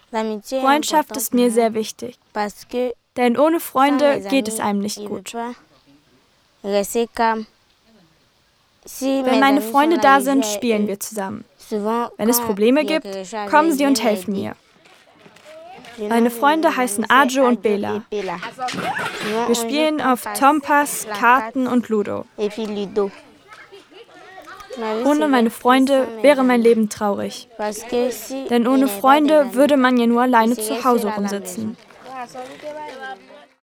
Freundschaft ist mir sehr wichtig, denn ohne Freunde geht es einem nicht gut. Wenn meine Freunde da sind, spielen wir zusammen. Wenn es Probleme gibt, kommen sie und helfen mir. Meine Freunde heißen Ajo und Bela. Wir spielen auf Tompas, Karten und Ludo. Ohne meine Freunde wäre mein Leben traurig. Denn ohne Freunde würde man ja nur alleine zu Hause rumsitzen.